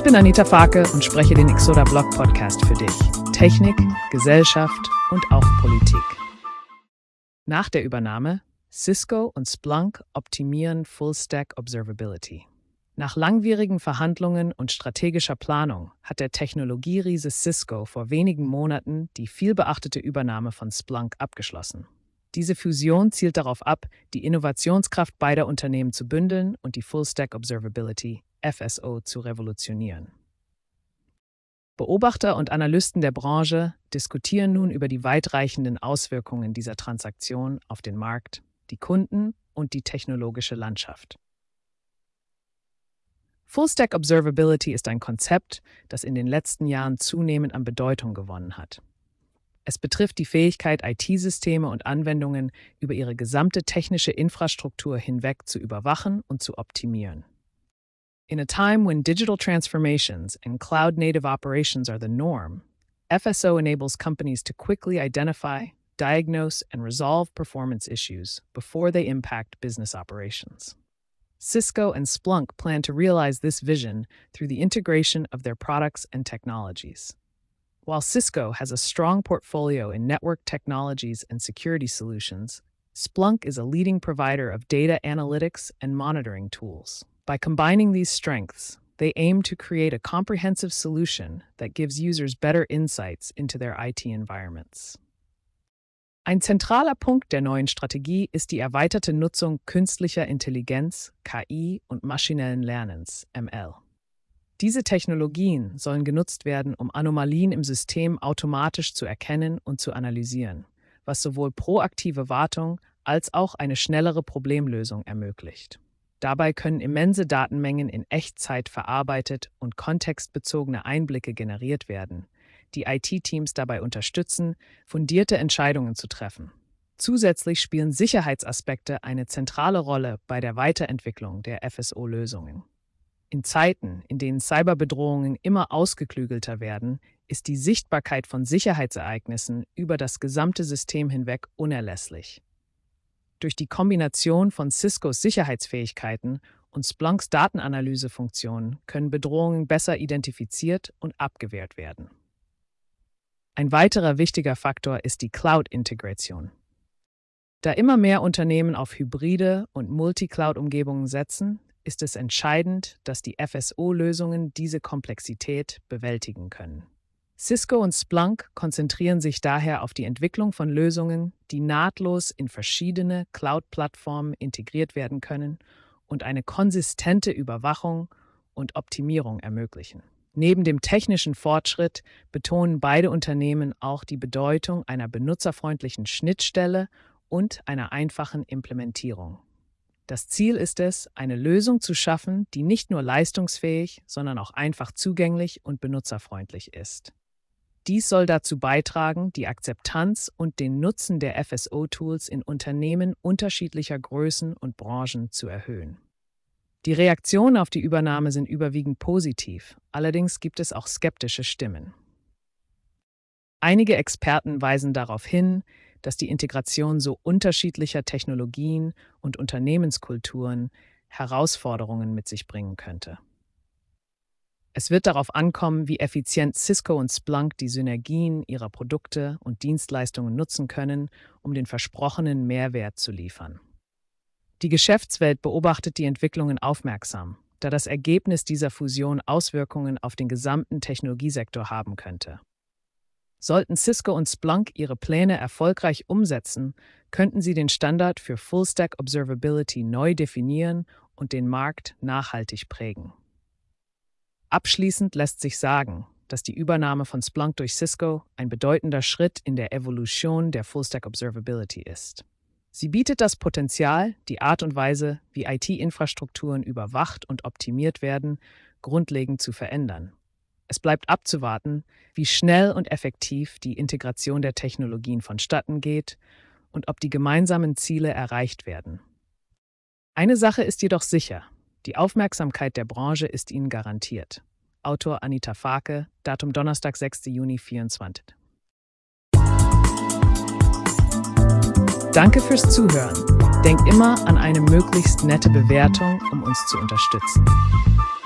bin Anita Farke und spreche den Exoda Blog Podcast für dich. Technik, Gesellschaft und auch Politik. Nach der Übernahme, Cisco und Splunk optimieren Full-Stack Observability. Nach langwierigen Verhandlungen und strategischer Planung hat der Technologieriese Cisco vor wenigen Monaten die vielbeachtete Übernahme von Splunk abgeschlossen. Diese Fusion zielt darauf ab, die Innovationskraft beider Unternehmen zu bündeln und die Full-Stack Observability, FSO, zu revolutionieren. Beobachter und Analysten der Branche diskutieren nun über die weitreichenden Auswirkungen dieser Transaktion auf den Markt, die Kunden und die technologische Landschaft. Full-Stack Observability ist ein Konzept, das in den letzten Jahren zunehmend an Bedeutung gewonnen hat. Es betrifft die Fähigkeit, IT-Systeme und Anwendungen über ihre gesamte technische Infrastruktur hinweg zu überwachen und zu optimieren. In a time when digital transformations and cloud-native operations are the norm, FSO enables companies to quickly identify, diagnose, and resolve performance issues before they impact business operations. Cisco and Splunk plan to realize this vision through the integration of their products and technologies. While Cisco has a strong portfolio in network technologies and security solutions, Splunk is a leading provider of data analytics and monitoring tools. By combining these strengths, they aim to create a comprehensive solution that gives users better insights into their IT environments. Ein zentraler Punkt der neuen Strategie ist die erweiterte Nutzung künstlicher Intelligenz, KI und maschinellen Lernens, ML. Diese Technologien sollen genutzt werden, um Anomalien im System automatisch zu erkennen und zu analysieren, was sowohl proaktive Wartung als auch eine schnellere Problemlösung ermöglicht. Dabei können immense Datenmengen in Echtzeit verarbeitet und kontextbezogene Einblicke generiert werden, die IT-Teams dabei unterstützen, fundierte Entscheidungen zu treffen. Zusätzlich spielen Sicherheitsaspekte eine zentrale Rolle bei der Weiterentwicklung der FSO-Lösungen. In Zeiten, in denen Cyberbedrohungen immer ausgeklügelter werden, ist die Sichtbarkeit von Sicherheitsereignissen über das gesamte System hinweg unerlässlich. Durch die Kombination von Ciscos Sicherheitsfähigkeiten und Splunks Datenanalysefunktionen können Bedrohungen besser identifiziert und abgewehrt werden. Ein weiterer wichtiger Faktor ist die Cloud-Integration. Da immer mehr Unternehmen auf hybride und Multi-Cloud-Umgebungen setzen, ist es entscheidend, dass die FSO-Lösungen diese Komplexität bewältigen können. Cisco und Splunk konzentrieren sich daher auf die Entwicklung von Lösungen, die nahtlos in verschiedene Cloud-Plattformen integriert werden können und eine konsistente Überwachung und Optimierung ermöglichen. Neben dem technischen Fortschritt betonen beide Unternehmen auch die Bedeutung einer benutzerfreundlichen Schnittstelle und einer einfachen Implementierung. Das Ziel ist es, eine Lösung zu schaffen, die nicht nur leistungsfähig, sondern auch einfach zugänglich und benutzerfreundlich ist. Dies soll dazu beitragen, die Akzeptanz und den Nutzen der FSO-Tools in Unternehmen unterschiedlicher Größen und Branchen zu erhöhen. Die Reaktionen auf die Übernahme sind überwiegend positiv, allerdings gibt es auch skeptische Stimmen. Einige Experten weisen darauf hin, dass die Integration so unterschiedlicher Technologien und Unternehmenskulturen Herausforderungen mit sich bringen könnte. Es wird darauf ankommen, wie effizient Cisco und Splunk die Synergien ihrer Produkte und Dienstleistungen nutzen können, um den versprochenen Mehrwert zu liefern. Die Geschäftswelt beobachtet die Entwicklungen aufmerksam, da das Ergebnis dieser Fusion Auswirkungen auf den gesamten Technologiesektor haben könnte. Sollten Cisco und Splunk ihre Pläne erfolgreich umsetzen, könnten sie den Standard für Full-Stack Observability neu definieren und den Markt nachhaltig prägen. Abschließend lässt sich sagen, dass die Übernahme von Splunk durch Cisco ein bedeutender Schritt in der Evolution der Full-Stack Observability ist. Sie bietet das Potenzial, die Art und Weise, wie IT-Infrastrukturen überwacht und optimiert werden, grundlegend zu verändern. Es bleibt abzuwarten, wie schnell und effektiv die Integration der Technologien vonstatten geht und ob die gemeinsamen Ziele erreicht werden. Eine Sache ist jedoch sicher: Die Aufmerksamkeit der Branche ist Ihnen garantiert. Autor Anita Farke, Datum Donnerstag, 6. Juni 2024. Danke fürs Zuhören. Denk immer an eine möglichst nette Bewertung, um uns zu unterstützen.